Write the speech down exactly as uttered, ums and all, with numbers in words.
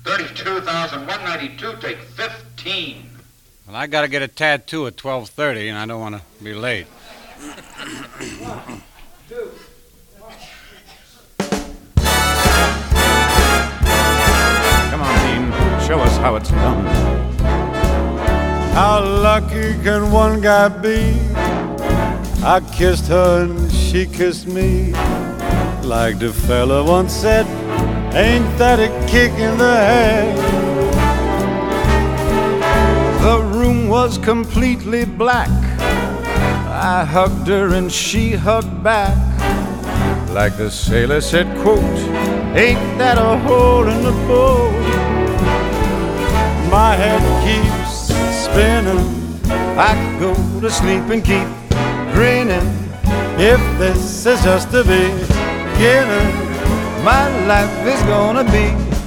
thirty-two thousand one hundred ninety-two, take fifteen. Well, I got to get a tattoo at twelve thirty, and I don't want to be late. One, two, one. Come on, Dean. Show us how it's done. How lucky can one guy be? I kissed her and she kissed me. Like the fella once said, ain't that a kick in the head? The room was completely black. I hugged her and she hugged back. Like the sailor said, quote, ain't that a hole in the boat? My head keeps spinning. I go to sleep and keep grinning. If this is just the beginning, my life is gonna be